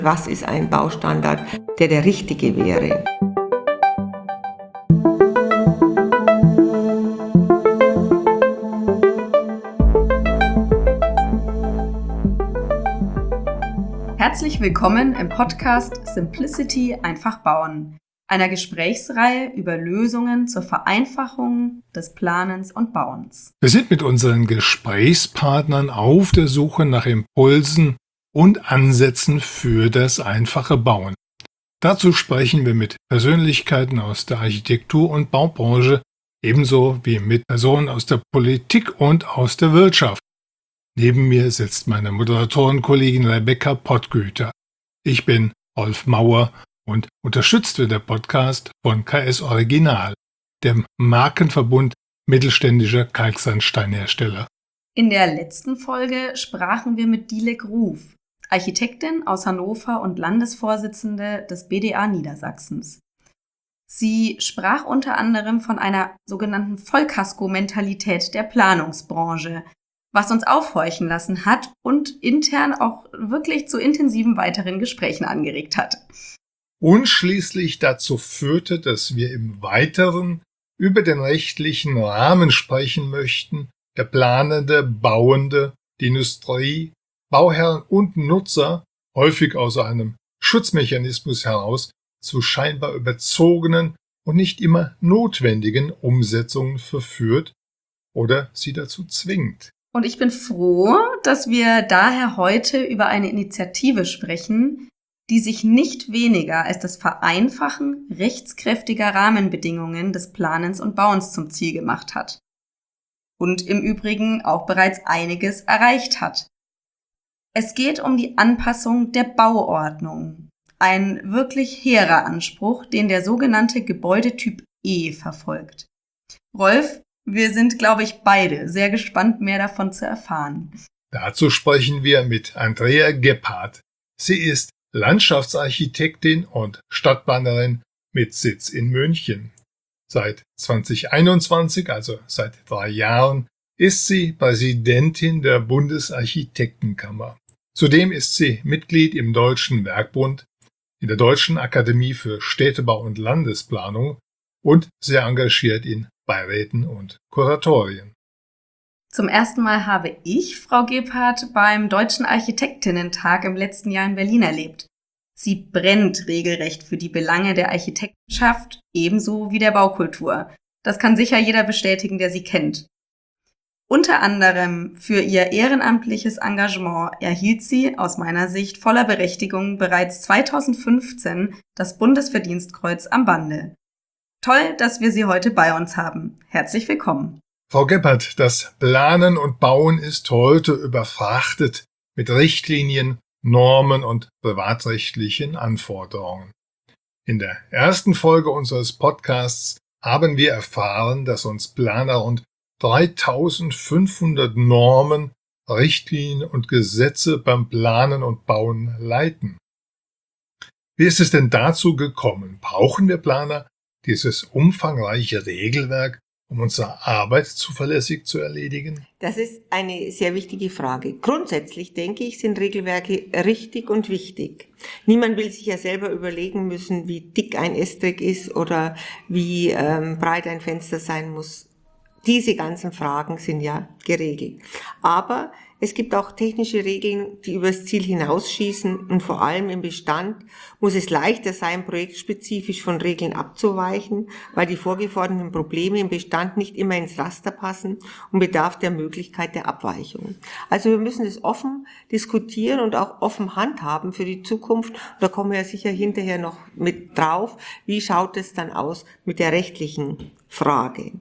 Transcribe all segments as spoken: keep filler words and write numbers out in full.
Was ist ein Baustandard, der der richtige wäre? Herzlich willkommen im Podcast Simplicity einfach bauen, einer Gesprächsreihe über Lösungen zur Vereinfachung des Planens und Bauens. Wir sind mit unseren Gesprächspartnern auf der Suche nach Impulsen und Ansätzen für das einfache Bauen. Dazu sprechen wir mit Persönlichkeiten aus der Architektur- und Baubranche, ebenso wie mit Personen aus der Politik und aus der Wirtschaft. Neben mir sitzt meine Moderatorenkollegin Rebecca Pottgüter. Ich bin Rolf Mauer und unterstützt wird der Podcast von K S Original, dem Markenverbund mittelständischer Kalksandsteinhersteller. In der letzten Folge sprachen wir mit Dilek Ruf, Architektin aus Hannover und Landesvorsitzende des B D A Niedersachsens. Sie sprach unter anderem von einer sogenannten Vollkasko-Mentalität der Planungsbranche, was uns aufhorchen lassen hat und intern auch wirklich zu intensiven weiteren Gesprächen angeregt hat. Und schließlich dazu führte, dass wir im Weiteren über den rechtlichen Rahmen sprechen möchten, der Planende, Bauende, die Industrie, Bauherren und Nutzer häufig aus einem Schutzmechanismus heraus zu scheinbar überzogenen und nicht immer notwendigen Umsetzungen verführt oder sie dazu zwingt. Und ich bin froh, dass wir daher heute über eine Initiative sprechen, die sich nicht weniger als das Vereinfachen rechtskräftiger Rahmenbedingungen des Planens und Bauens zum Ziel gemacht hat. Und im Übrigen auch bereits einiges erreicht hat. Es geht um die Anpassung der Bauordnung. Ein wirklich hehrer Anspruch, den der sogenannte Gebäudetyp E verfolgt. Rolf, wir sind, glaube ich, beide sehr gespannt, mehr davon zu erfahren. Dazu sprechen wir mit Andrea Gebhardt. Sie ist Landschaftsarchitektin und Stadtplanerin mit Sitz in München. Seit zwanzig einundzwanzig, also seit drei Jahren, ist sie Präsidentin der Bundesarchitektenkammer. Zudem ist sie Mitglied im Deutschen Werkbund, in der Deutschen Akademie für Städtebau und Landesplanung und sehr engagiert in Beiräten und Kuratorien. Zum ersten Mal habe ich Frau Gebhardt beim Deutschen Architektinnentag im letzten Jahr in Berlin erlebt. Sie brennt regelrecht für die Belange der Architektenschaft, ebenso wie der Baukultur. Das kann sicher jeder bestätigen, der sie kennt. Unter anderem für ihr ehrenamtliches Engagement erhielt sie, aus meiner Sicht voller Berechtigung, bereits zweitausendfünfzehn das Bundesverdienstkreuz am Bande. Toll, dass wir Sie heute bei uns haben. Herzlich willkommen. Frau Gebhardt, das Planen und Bauen ist heute überfrachtet mit Richtlinien, Normen und privatrechtlichen Anforderungen. In der ersten Folge unseres Podcasts haben wir erfahren, dass uns Planer rund dreitausendfünfhundert Normen, Richtlinien und Gesetze beim Planen und Bauen leiten. Wie ist es denn dazu gekommen? Brauchen wir Planer dieses umfangreiche Regelwerk, um unsere Arbeit zuverlässig zu erledigen? Das ist eine sehr wichtige Frage. Grundsätzlich, denke ich, sind Regelwerke richtig und wichtig. Niemand will sich ja selber überlegen müssen, wie dick ein Estrich ist oder wie ähm, breit ein Fenster sein muss. Diese ganzen Fragen sind ja geregelt. Aber es gibt auch technische Regeln, die übers Ziel hinausschießen, und vor allem im Bestand muss es leichter sein, projektspezifisch von Regeln abzuweichen, weil die vorgeforderten Probleme im Bestand nicht immer ins Raster passen und bedarf der Möglichkeit der Abweichung. Also wir müssen es offen diskutieren und auch offen handhaben für die Zukunft. Da kommen wir ja sicher hinterher noch mit drauf. Wie schaut es dann aus mit der rechtlichen Frage?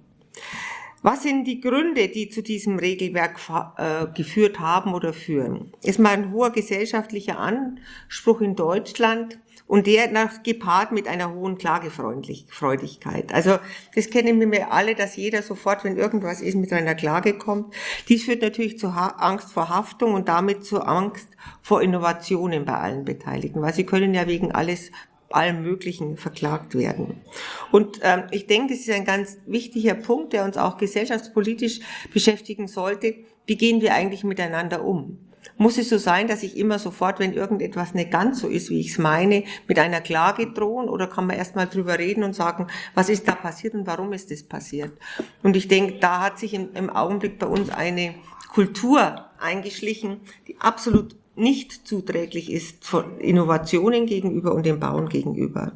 Was sind die Gründe, die zu diesem Regelwerk äh, geführt haben oder führen? Ist mal ein hoher gesellschaftlicher Anspruch in Deutschland und der nach gepaart mit einer hohen Klagefreudigkeit. Also das kennen wir alle, dass jeder sofort, wenn irgendwas ist, mit einer Klage kommt. Dies führt natürlich zu ha- Angst vor Haftung und damit zur Angst vor Innovationen bei allen Beteiligten, weil sie können ja wegen alles allem Möglichen verklagt werden. Und ähm, ich denke, das ist ein ganz wichtiger Punkt, der uns auch gesellschaftspolitisch beschäftigen sollte. Wie gehen wir eigentlich miteinander um? Muss es so sein, dass ich immer sofort, wenn irgendetwas nicht ganz so ist, wie ich es meine, mit einer Klage drohen, oder kann man erstmal drüber reden und sagen, was ist da passiert und warum ist das passiert? Und ich denke, da hat sich im, im Augenblick bei uns eine Kultur eingeschlichen, die absolut nicht zuträglich ist von Innovationen gegenüber und dem Bauen gegenüber.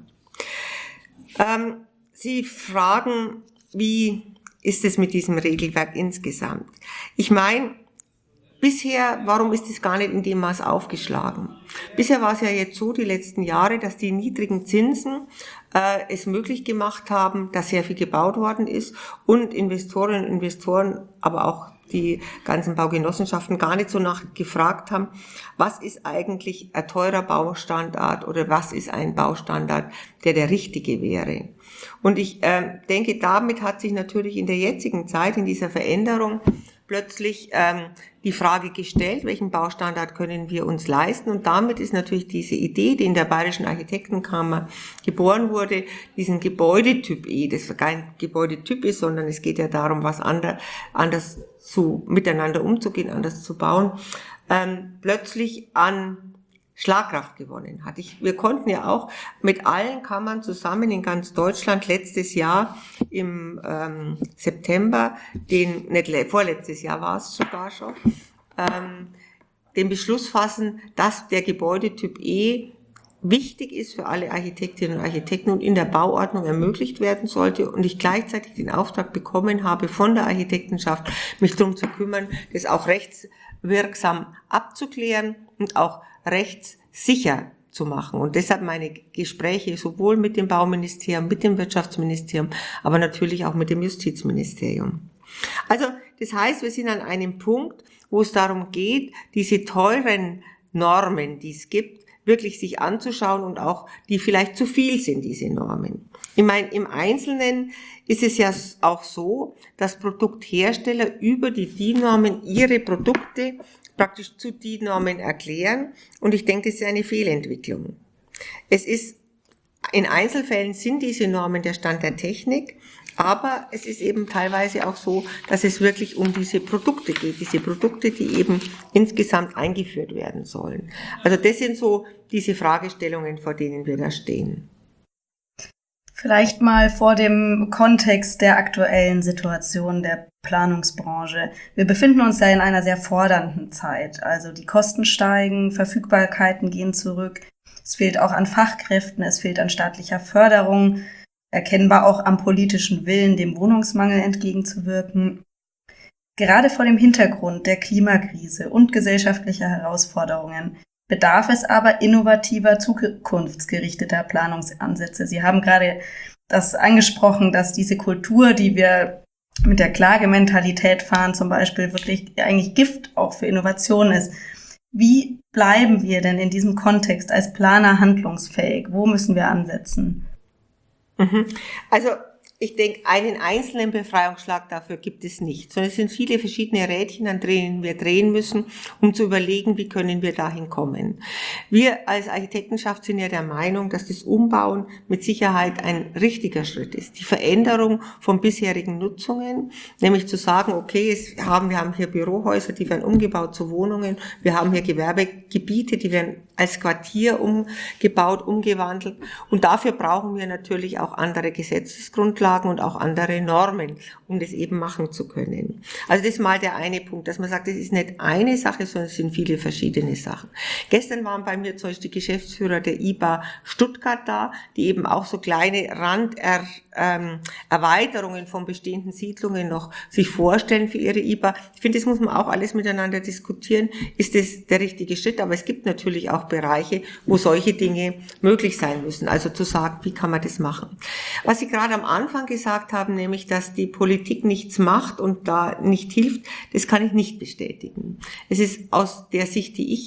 Ähm, Sie fragen, wie ist es mit diesem Regelwerk insgesamt? Ich meine, bisher, warum ist es gar nicht in dem Maß aufgeschlagen? Bisher war es ja jetzt so, die letzten Jahre, dass die niedrigen Zinsen äh, es möglich gemacht haben, dass sehr viel gebaut worden ist und Investorinnen und Investoren, aber auch die ganzen Baugenossenschaften gar nicht so nachgefragt haben, was ist eigentlich ein teurer Baustandard oder was ist ein Baustandard, der der richtige wäre. Und ich äh, denke, damit hat sich natürlich in der jetzigen Zeit, in dieser Veränderung, plötzlich ähm, die Frage gestellt, welchen Baustandard können wir uns leisten, und damit ist natürlich diese Idee, die in der Bayerischen Architektenkammer geboren wurde, diesen Gebäudetyp E, das kein Gebäudetyp ist, sondern es geht ja darum, was anders, anders zu, miteinander umzugehen, anders zu bauen, ähm, plötzlich an Schlagkraft gewonnen hat. Ich, wir konnten ja auch mit allen Kammern zusammen in ganz Deutschland letztes Jahr im ähm, September, den, nicht vorletztes Jahr war es sogar schon, ähm, den Beschluss fassen, dass der Gebäudetyp E wichtig ist für alle Architektinnen und Architekten und in der Bauordnung ermöglicht werden sollte, und ich gleichzeitig den Auftrag bekommen habe von der Architektenschaft, mich darum zu kümmern, das auch rechtswirksam abzuklären und auch rechtssicher zu machen. Und deshalb meine Gespräche sowohl mit dem Bauministerium, mit dem Wirtschaftsministerium, aber natürlich auch mit dem Justizministerium. Also das heißt, wir sind an einem Punkt, wo es darum geht, diese teuren Normen, die es gibt, wirklich sich anzuschauen und auch, die vielleicht zu viel sind, diese Normen. Ich meine, im Einzelnen ist es ja auch so, dass Produkthersteller über die D I N-Normen ihre Produkte praktisch zu D I N-Normen erklären, und ich denke, das ist eine Fehlentwicklung. Es ist, in Einzelfällen sind diese Normen der Stand der Technik, aber es ist eben teilweise auch so, dass es wirklich um diese Produkte geht, diese Produkte, die eben insgesamt eingeführt werden sollen. Also das sind so diese Fragestellungen, vor denen wir da stehen. Vielleicht mal vor dem Kontext der aktuellen Situation der Planungsbranche. Wir befinden uns ja in einer sehr fordernden Zeit. Also die Kosten steigen, Verfügbarkeiten gehen zurück. Es fehlt auch an Fachkräften, es fehlt an staatlicher Förderung, erkennbar auch am politischen Willen, dem Wohnungsmangel entgegenzuwirken. Gerade vor dem Hintergrund der Klimakrise und gesellschaftlicher Herausforderungen bedarf es aber innovativer, zukunftsgerichteter Planungsansätze. Sie haben gerade das angesprochen, dass diese Kultur, die wir mit der Klagementalität fahren, zum Beispiel wirklich eigentlich Gift auch für Innovation ist. Wie bleiben wir denn in diesem Kontext als Planer handlungsfähig? Wo müssen wir ansetzen? Also ich denke, einen einzelnen Befreiungsschlag dafür gibt es nicht, sondern es sind viele verschiedene Rädchen, an denen wir drehen müssen, um zu überlegen, wie können wir dahin kommen. Wir als Architektenschaft sind ja der Meinung, dass das Umbauen mit Sicherheit ein richtiger Schritt ist. Die Veränderung von bisherigen Nutzungen, nämlich zu sagen, okay, es haben, wir haben hier Bürohäuser, die werden umgebaut zu Wohnungen, wir haben hier Gewerbegebiete, die werden als Quartier umgebaut, umgewandelt, und dafür brauchen wir natürlich auch andere Gesetzesgrundlagen und auch andere Normen, um das eben machen zu können. Also das ist mal der eine Punkt, dass man sagt, das ist nicht eine Sache, sondern es sind viele verschiedene Sachen. Gestern waren bei mir zum Beispiel die Geschäftsführer der I B A Stuttgart da, die eben auch so kleine Randerweiterungen von bestehenden Siedlungen noch sich vorstellen für ihre I B A. Ich finde, das muss man auch alles miteinander diskutieren. Ist das der richtige Schritt? Aber es gibt natürlich auch Bereiche, wo solche Dinge möglich sein müssen. Also zu sagen, wie kann man das machen? Was Sie gerade am Anfang gesagt haben, nämlich, dass die Politik nichts macht und da nicht hilft, das kann ich nicht bestätigen. Es ist aus der Sicht, die ich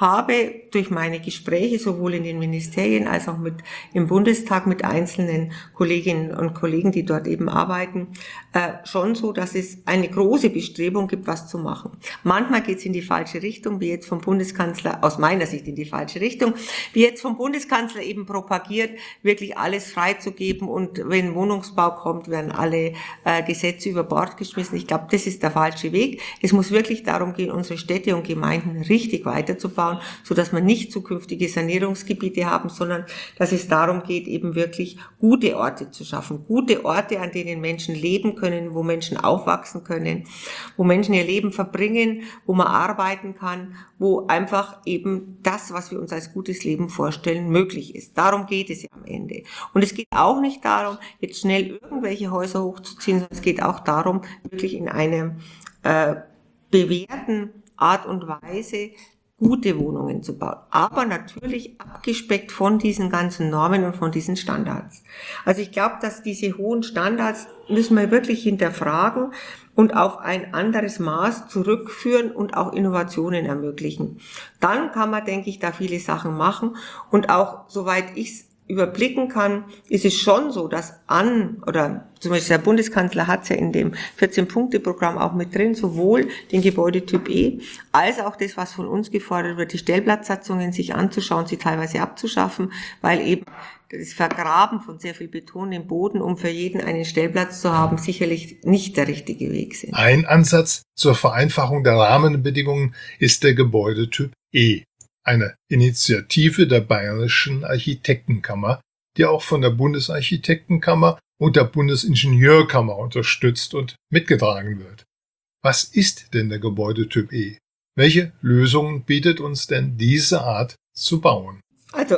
habe durch meine Gespräche sowohl in den Ministerien als auch mit im Bundestag mit einzelnen Kolleginnen und Kollegen, die dort eben arbeiten, äh, schon so, dass es eine große Bestrebung gibt, was zu machen. Manchmal geht es in die falsche Richtung, wie jetzt vom Bundeskanzler, aus meiner Sicht in die falsche Richtung, wie jetzt vom Bundeskanzler eben propagiert, wirklich alles freizugeben und wenn Wohnungsbau kommt, werden alle äh, Gesetze über Bord geschmissen. Ich glaube, das ist der falsche Weg. Es muss wirklich darum gehen, unsere Städte und Gemeinden richtig weiterzubauen, sodass wir nicht zukünftige Sanierungsgebiete haben, sondern dass es darum geht, eben wirklich gute Orte zu schaffen. Gute Orte, an denen Menschen leben können, wo Menschen aufwachsen können, wo Menschen ihr Leben verbringen, wo man arbeiten kann, wo einfach eben das, was wir uns als gutes Leben vorstellen, möglich ist. Darum geht es ja am Ende. Und es geht auch nicht darum, jetzt schnell irgendwelche Häuser hochzuziehen, sondern es geht auch darum, wirklich in einer äh, bewährten Art und Weise gute Wohnungen zu bauen, aber natürlich abgespeckt von diesen ganzen Normen und von diesen Standards. Also ich glaube, dass diese hohen Standards müssen wir wirklich hinterfragen und auf ein anderes Maß zurückführen und auch Innovationen ermöglichen. Dann kann man, denke ich, da viele Sachen machen und auch, soweit ich es überblicken kann, ist es schon so, dass an, oder zum Beispiel der Bundeskanzler hat es ja in dem vierzehn-Punkte-Programm auch mit drin, sowohl den Gebäudetyp E, als auch das, was von uns gefordert wird, die Stellplatzsatzungen sich anzuschauen, sie teilweise abzuschaffen, weil eben das Vergraben von sehr viel Beton im Boden, um für jeden einen Stellplatz zu haben, sicherlich nicht der richtige Weg sind. Ein Ansatz zur Vereinfachung der Rahmenbedingungen ist der Gebäudetyp E. Eine Initiative der Bayerischen Architektenkammer, die auch von der Bundesarchitektenkammer und der Bundesingenieurkammer unterstützt und mitgetragen wird. Was ist denn der Gebäudetyp E? Welche Lösungen bietet uns denn diese Art zu bauen? Also,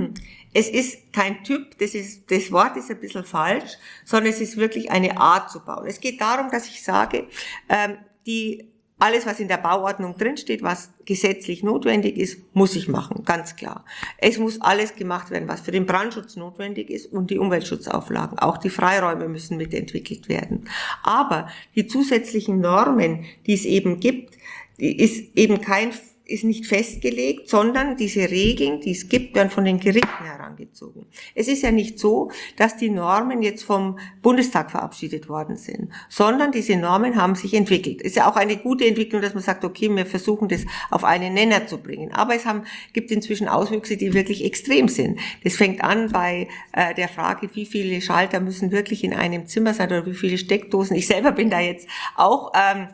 es ist kein Typ, das ist, das Wort ist ein bisschen falsch, sondern es ist wirklich eine Art zu bauen. Es geht darum, dass ich sage, ähm, die alles, was in der Bauordnung drinsteht, was gesetzlich notwendig ist, muss ich machen, ganz klar. Es muss alles gemacht werden, was für den Brandschutz notwendig ist und die Umweltschutzauflagen. Auch die Freiräume müssen mitentwickelt werden. Aber die zusätzlichen Normen, die es eben gibt, die ist eben kein ist nicht festgelegt, sondern diese Regeln, die es gibt, werden von den Gerichten herangezogen. Es ist ja nicht so, dass die Normen jetzt vom Bundestag verabschiedet worden sind, sondern diese Normen haben sich entwickelt. Es ist ja auch eine gute Entwicklung, dass man sagt, okay, wir versuchen das auf einen Nenner zu bringen. Aber es haben, gibt inzwischen Auswüchse, die wirklich extrem sind. Das fängt an bei äh, der Frage, wie viele Schalter müssen wirklich in einem Zimmer sein oder wie viele Steckdosen. Ich selber bin da jetzt auch ähm,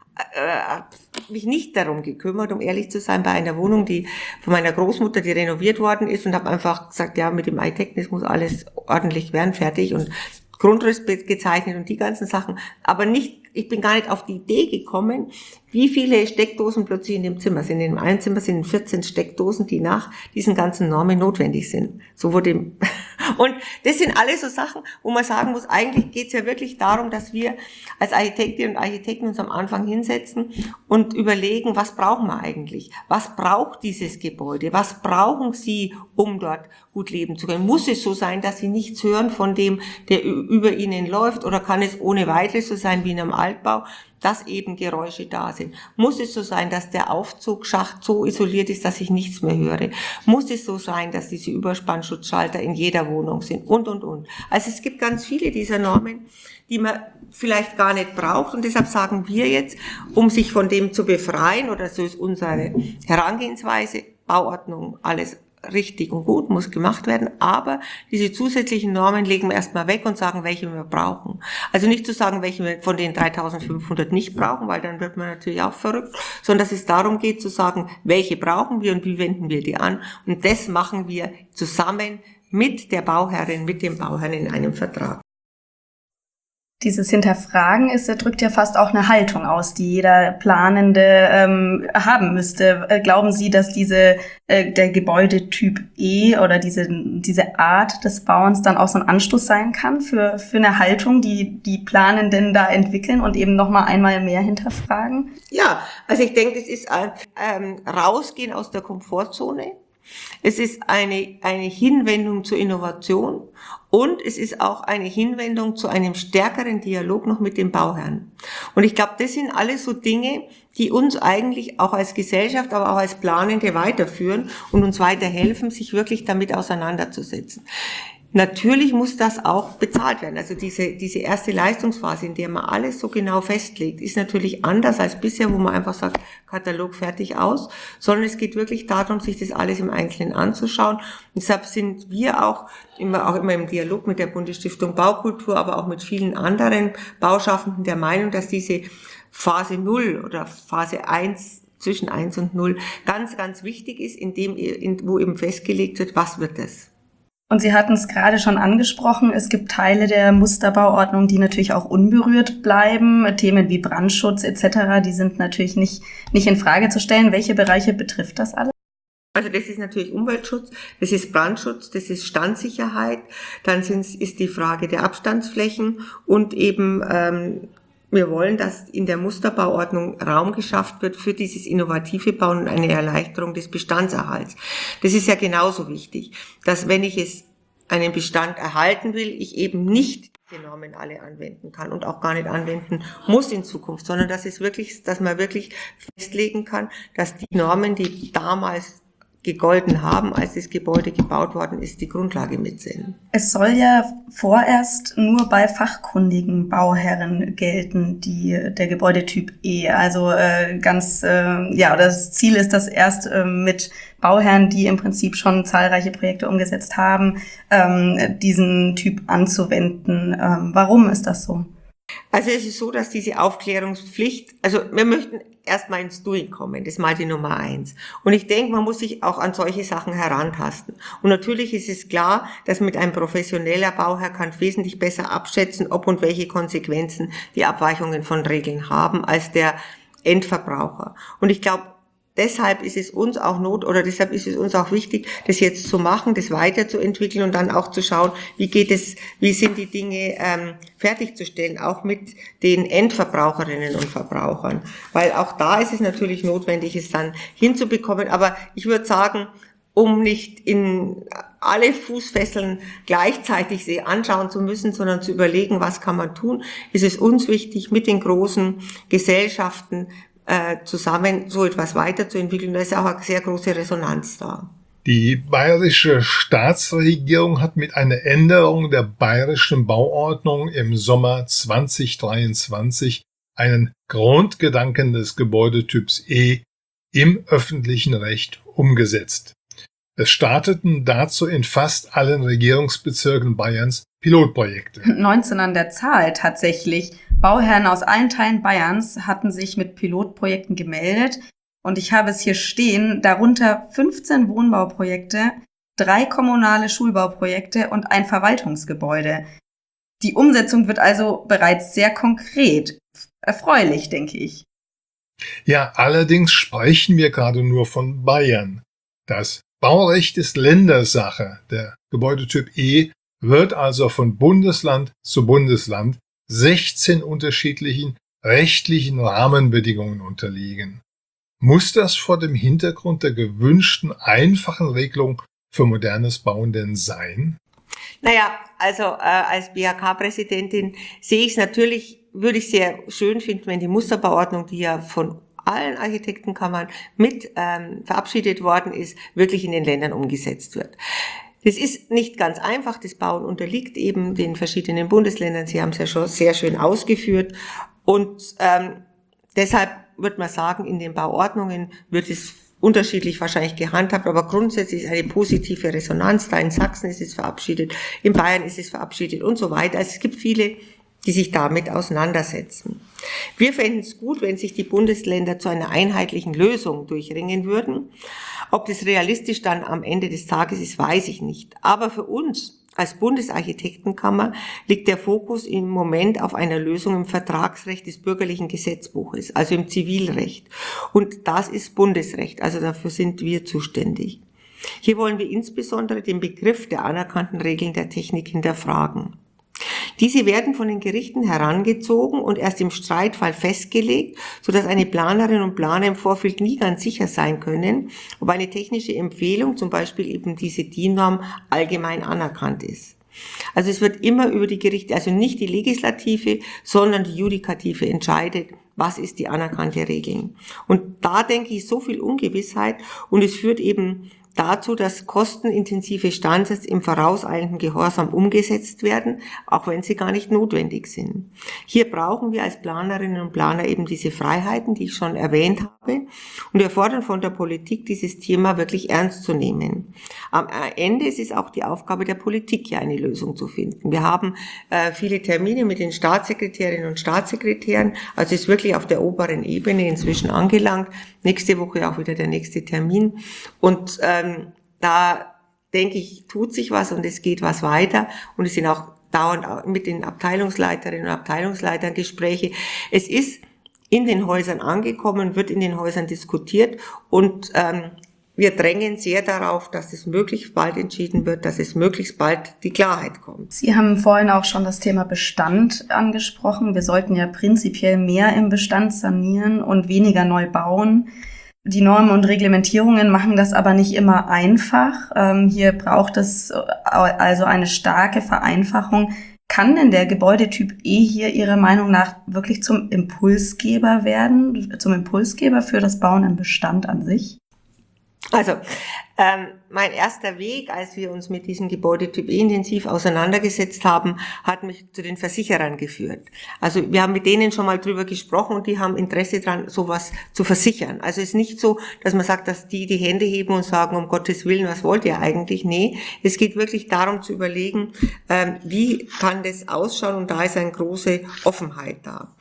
äh, mich nicht darum gekümmert, um ehrlich zu sein, bei einer Wohnung, die von meiner Großmutter, die renoviert worden ist, und habe einfach gesagt, ja, mit dem Architekten, es muss alles ordentlich werden, fertig und Grundriss gezeichnet und die ganzen Sachen, aber nicht, ich bin gar nicht auf die Idee gekommen, wie viele Steckdosen plötzlich in dem Zimmer sind. In einem Zimmer sind vierzehn Steckdosen, die nach diesen ganzen Normen notwendig sind. So wurde, und das sind alles so Sachen, wo man sagen muss, eigentlich geht es ja wirklich darum, dass wir als Architektinnen und Architekten uns am Anfang hinsetzen und überlegen, was brauchen wir eigentlich? Was braucht dieses Gebäude? Was brauchen Sie, um dort gut leben zu können? Muss es so sein, dass Sie nichts hören von dem, der über Ihnen läuft, oder kann es ohne weiteres so sein wie in einem Altbau, dass eben Geräusche da sind? Muss es so sein, dass der Aufzugsschacht so isoliert ist, dass ich nichts mehr höre? Muss es so sein, dass diese Überspannschutzschalter in jeder Wohnung sind? Und, und, und. Also es gibt ganz viele dieser Normen, die man vielleicht gar nicht braucht. Und deshalb sagen wir jetzt, um sich von dem zu befreien, oder so ist unsere Herangehensweise, Bauordnung, alles richtig und gut, muss gemacht werden, aber diese zusätzlichen Normen legen wir erstmal weg und sagen, welche wir brauchen. Also nicht zu sagen, welche wir von den dreitausendfünfhundert nicht brauchen, weil dann wird man natürlich auch verrückt, sondern dass es darum geht zu sagen, welche brauchen wir und wie wenden wir die an. Und das machen wir zusammen mit der Bauherrin, mit dem Bauherrn in einem Vertrag. Dieses Hinterfragen ist, drückt ja fast auch eine Haltung aus, die jeder Planende ähm, haben müsste. Äh, glauben Sie, dass diese äh, der Gebäudetyp E oder diese diese Art des Bauens dann auch so ein Anstoß sein kann für für eine Haltung, die die Planenden da entwickeln und eben noch mal einmal mehr hinterfragen? Ja, also ich denke, das ist ein ähm, Rausgehen aus der Komfortzone. Es ist eine, eine Hinwendung zur Innovation und es ist auch eine Hinwendung zu einem stärkeren Dialog noch mit dem Bauherrn. Und ich glaube, das sind alles so Dinge, die uns eigentlich auch als Gesellschaft, aber auch als Planende weiterführen und uns weiterhelfen, sich wirklich damit auseinanderzusetzen. Natürlich muss das auch bezahlt werden. Also diese, diese erste Leistungsphase, in der man alles so genau festlegt, ist natürlich anders als bisher, wo man einfach sagt, Katalog fertig aus, sondern es geht wirklich darum, sich das alles im Einzelnen anzuschauen. Und deshalb sind wir auch immer, auch immer im Dialog mit der Bundesstiftung Baukultur, aber auch mit vielen anderen Bauschaffenden der Meinung, dass diese Phase null oder Phase eins zwischen eins und null ganz, ganz wichtig ist, in dem, in, wo eben festgelegt wird, was wird das? Und Sie hatten es gerade schon angesprochen, es gibt Teile der Musterbauordnung, die natürlich auch unberührt bleiben. Themen wie Brandschutz et cetera, die sind natürlich nicht, nicht in Frage zu stellen. Welche Bereiche betrifft das alles? Also das ist natürlich Umweltschutz, das ist Brandschutz, das ist Standsicherheit, dann sind, ist die Frage der Abstandsflächen und eben ähm, wir wollen, dass in der Musterbauordnung Raum geschafft wird für dieses innovative Bauen und eine Erleichterung des Bestandserhalts. Das ist ja genauso wichtig, dass wenn ich es einen Bestand erhalten will, ich eben nicht die Normen alle anwenden kann und auch gar nicht anwenden muss in Zukunft, sondern dass es wirklich, dass man wirklich festlegen kann, dass die Normen, die damals gegolten haben, als das Gebäude gebaut worden ist, die Grundlage mit sind. Es soll ja vorerst nur bei fachkundigen Bauherren gelten, die der Gebäudetyp E. Also äh, ganz, äh, ja, das Ziel ist, das erst äh, mit Bauherren, die im Prinzip schon zahlreiche Projekte umgesetzt haben, ähm, diesen Typ anzuwenden. Ähm, warum ist das so? Also es ist so, dass diese Aufklärungspflicht, also wir möchten erstmal ins Doing kommen, das ist mal die Nummer eins. Und ich denke, man muss sich auch an solche Sachen herantasten. Und natürlich ist es klar, dass mit einem professioneller Bauherr kann wesentlich besser abschätzen, ob und welche Konsequenzen die Abweichungen von Regeln haben, als der Endverbraucher. Und ich glaube, deshalb ist es uns auch not, oder deshalb ist es uns auch wichtig, das jetzt zu machen, das weiterzuentwickeln und dann auch zu schauen, wie geht es, wie sind die Dinge ähm, fertigzustellen, auch mit den Endverbraucherinnen und Verbrauchern. Weil auch da ist es natürlich notwendig, es dann hinzubekommen. Aber ich würde sagen, um nicht in alle Fußfesseln gleichzeitig sie anschauen zu müssen, sondern zu überlegen, was kann man tun, ist es uns wichtig, mit den großen Gesellschaften zusammen so etwas weiterzuentwickeln. Da ist auch eine sehr große Resonanz da. Die bayerische Staatsregierung hat mit einer Änderung der bayerischen Bauordnung im Sommer zwanzig dreiundzwanzig einen Grundgedanken des Gebäudetyps E im öffentlichen Recht umgesetzt. Es starteten dazu in fast allen Regierungsbezirken Bayerns Pilotprojekte. neunzehn an der Zahl tatsächlich. Bauherren aus allen Teilen Bayerns hatten sich mit Pilotprojekten gemeldet und ich habe es hier stehen, darunter fünfzehn Wohnbauprojekte, drei kommunale Schulbauprojekte und ein Verwaltungsgebäude. Die Umsetzung wird also bereits sehr konkret. Erfreulich, denke ich. Ja, allerdings sprechen wir gerade nur von Bayern. Das Baurecht ist Ländersache. Der Gebäudetyp E wird also von Bundesland zu Bundesland sechzehn unterschiedlichen rechtlichen Rahmenbedingungen unterliegen. Muss das vor dem Hintergrund der gewünschten einfachen Regelung für modernes Bauen denn sein? Naja, also äh, als B H K-Präsidentin sehe ich es natürlich, würde ich sehr schön finden, wenn die Musterbauordnung, die ja von allen Architektenkammern mit ähm, verabschiedet worden ist, wirklich in den Ländern umgesetzt wird. Das ist nicht ganz einfach. Das Bauen unterliegt eben den verschiedenen Bundesländern. Sie haben es ja schon sehr schön ausgeführt. Und ähm, deshalb würde man sagen, in den Bauordnungen wird es unterschiedlich wahrscheinlich gehandhabt, aber grundsätzlich ist eine positive Resonanz da. In Sachsen ist es verabschiedet, in Bayern ist es verabschiedet und so weiter. Also es gibt viele, die sich damit auseinandersetzen. Wir fänden es gut, wenn sich die Bundesländer zu einer einheitlichen Lösung durchringen würden. Ob das realistisch dann am Ende des Tages ist, weiß ich nicht. Aber für uns als Bundesarchitektenkammer liegt der Fokus im Moment auf einer Lösung im Vertragsrecht des bürgerlichen Gesetzbuches, also im Zivilrecht. Und das ist Bundesrecht, also dafür sind wir zuständig. Hier wollen wir insbesondere den Begriff der anerkannten Regeln der Technik hinterfragen. Diese werden von den Gerichten herangezogen und erst im Streitfall festgelegt, sodass eine Planerin und Planer im Vorfeld nie ganz sicher sein können, ob eine technische Empfehlung, zum Beispiel eben diese D I N-Norm, allgemein anerkannt ist. Also es wird immer über die Gerichte, also nicht die Legislative, sondern die Judikative entscheidet, was ist die anerkannte Regel. Und da denke ich so viel Ungewissheit und es führt eben dazu, dass kostenintensive Standards im vorauseilenden Gehorsam umgesetzt werden, auch wenn sie gar nicht notwendig sind. Hier brauchen wir als Planerinnen und Planer eben diese Freiheiten, die ich schon erwähnt habe, und wir fordern von der Politik, dieses Thema wirklich ernst zu nehmen. Am Ende ist es auch die Aufgabe der Politik, hier eine Lösung zu finden. Wir haben äh, viele Termine mit den Staatssekretärinnen und Staatssekretären, also ist wirklich auf der oberen Ebene inzwischen angelangt. Nächste Woche auch wieder der nächste Termin. Und ähm, da denke ich, tut sich was und es geht was weiter. Und es sind auch dauernd mit den Abteilungsleiterinnen und Abteilungsleitern Gespräche. Es ist in den Häusern angekommen, wird in den Häusern diskutiert und ähm, wir drängen sehr darauf, dass es möglichst bald entschieden wird, dass es möglichst bald die Klarheit kommt. Sie haben vorhin auch schon das Thema Bestand angesprochen. Wir sollten ja prinzipiell mehr im Bestand sanieren und weniger neu bauen. Die Normen und Reglementierungen machen das aber nicht immer einfach. Ähm, hier braucht es also eine starke Vereinfachung. Kann denn der Gebäudetyp E hier Ihrer Meinung nach wirklich zum Impulsgeber werden, zum Impulsgeber für das Bauen im Bestand an sich? Also, ähm, mein erster Weg, als wir uns mit diesem Gebäudetyp E intensiv auseinandergesetzt haben, hat mich zu den Versicherern geführt. Also wir haben mit denen schon mal drüber gesprochen und die haben Interesse daran, sowas zu versichern. Also es ist nicht so, dass man sagt, dass die die Hände heben und sagen, um Gottes Willen, was wollt ihr eigentlich? Nee, es geht wirklich darum zu überlegen, ähm, wie kann das ausschauen, und da ist eine große Offenheit da.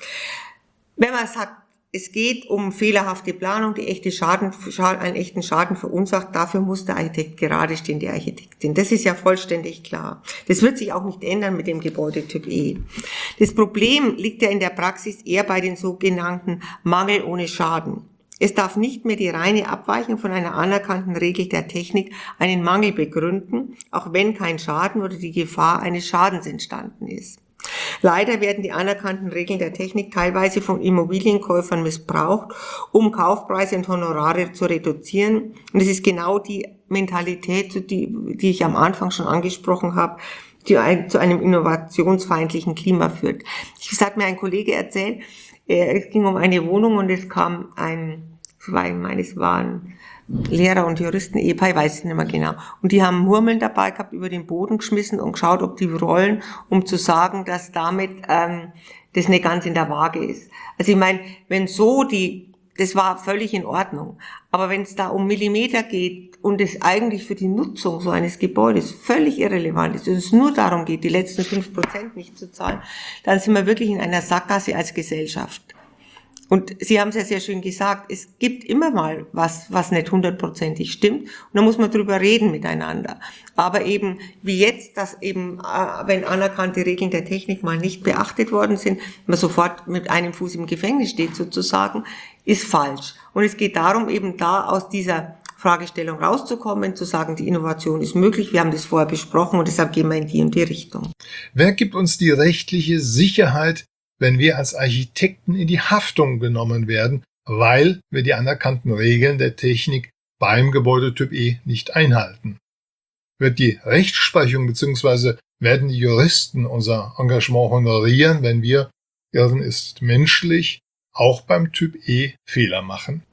Wenn man sagt, es geht um fehlerhafte Planung, die echte Schaden, einen echten Schaden verursacht. Dafür muss der Architekt gerade stehen, die Architektin. Das ist ja vollständig klar. Das wird sich auch nicht ändern mit dem Gebäudetyp E. Das Problem liegt ja in der Praxis eher bei den sogenannten Mangel ohne Schaden. Es darf nicht mehr die reine Abweichung von einer anerkannten Regel der Technik einen Mangel begründen, auch wenn kein Schaden oder die Gefahr eines Schadens entstanden ist. Leider werden die anerkannten Regeln der Technik teilweise von Immobilienkäufern missbraucht, um Kaufpreise und Honorare zu reduzieren. Und es ist genau die Mentalität, die, die ich am Anfang schon angesprochen habe, die ein, zu einem innovationsfeindlichen Klima führt. Ich hat mir ein Kollege erzählt, es ging um eine Wohnung und es kam ein, ich meine, es waren Lehrer und Juristen, Ehepaar, ich weiß es nicht mehr genau. Und die haben Murmeln dabei gehabt, über den Boden geschmissen und geschaut, ob die rollen, um zu sagen, dass damit ähm, das nicht ganz in der Waage ist. Also ich meine, wenn so die, das war völlig in Ordnung. Aber wenn es da um Millimeter geht und es eigentlich für die Nutzung so eines Gebäudes völlig irrelevant ist und es nur darum geht, die letzten fünf Prozent nicht zu zahlen, dann sind wir wirklich in einer Sackgasse als Gesellschaft. Und Sie haben es ja sehr schön gesagt, es gibt immer mal was, was nicht hundertprozentig stimmt. Und da muss man drüber reden miteinander. Aber eben, wie jetzt, dass eben, wenn anerkannte Regeln der Technik mal nicht beachtet worden sind, man sofort mit einem Fuß im Gefängnis steht sozusagen, ist falsch. Und es geht darum, eben da aus dieser Fragestellung rauszukommen, zu sagen, die Innovation ist möglich, wir haben das vorher besprochen und deshalb gehen wir in die und die Richtung. Wer gibt uns die rechtliche Sicherheit, wenn wir als Architekten in die Haftung genommen werden, weil wir die anerkannten Regeln der Technik beim Gebäudetyp E nicht einhalten? Wird die Rechtsprechung bzw. werden die Juristen unser Engagement honorieren, wenn wir, Irren ist menschlich, auch beim Typ E Fehler machen?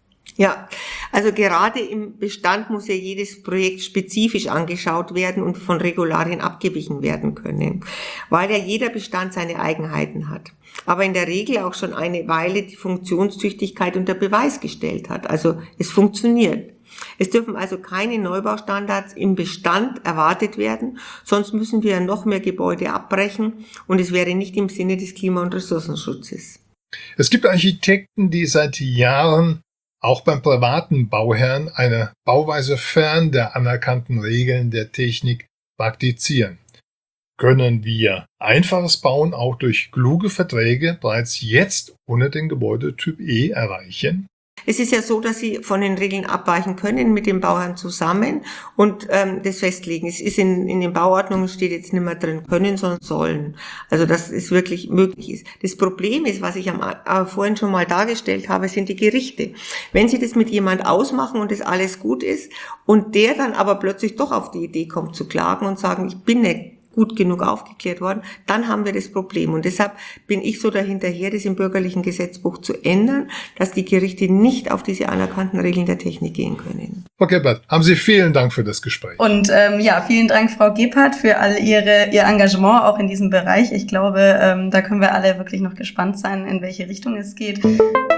Ja, also gerade im Bestand muss ja jedes Projekt spezifisch angeschaut werden und von Regularien abgewichen werden können, weil ja jeder Bestand seine Eigenheiten hat, aber in der Regel auch schon eine Weile die Funktionstüchtigkeit unter Beweis gestellt hat. Also es funktioniert. Es dürfen also keine Neubaustandards im Bestand erwartet werden, sonst müssen wir noch mehr Gebäude abbrechen und es wäre nicht im Sinne des Klima- und Ressourcenschutzes. Es gibt Architekten, die seit Jahren auch beim privaten Bauherrn eine Bauweise fern der anerkannten Regeln der Technik praktizieren. Können wir einfaches Bauen auch durch kluge Verträge bereits jetzt ohne den Gebäudetyp E erreichen? Es ist ja so, dass Sie von den Regeln abweichen können mit den Bauherren zusammen und ähm, das festlegen. Es ist in, in den Bauordnungen steht jetzt nicht mehr drin können, sondern sollen. Also dass es wirklich möglich ist. Das Problem ist, was ich am, äh, vorhin schon mal dargestellt habe, sind die Gerichte. Wenn Sie das mit jemand ausmachen und das alles gut ist und der dann aber plötzlich doch auf die Idee kommt zu klagen und sagen, ich bin nicht gut genug aufgeklärt worden, dann haben wir das Problem. Und deshalb bin ich so dahinterher, das im bürgerlichen Gesetzbuch zu ändern, dass die Gerichte nicht auf diese anerkannten Regeln der Technik gehen können. Frau Gebhardt, haben Sie vielen Dank für das Gespräch. Und ähm, ja, vielen Dank, Frau Gebhardt, für all Ihre Ihr Engagement auch in diesem Bereich. Ich glaube, ähm, da können wir alle wirklich noch gespannt sein, in welche Richtung es geht.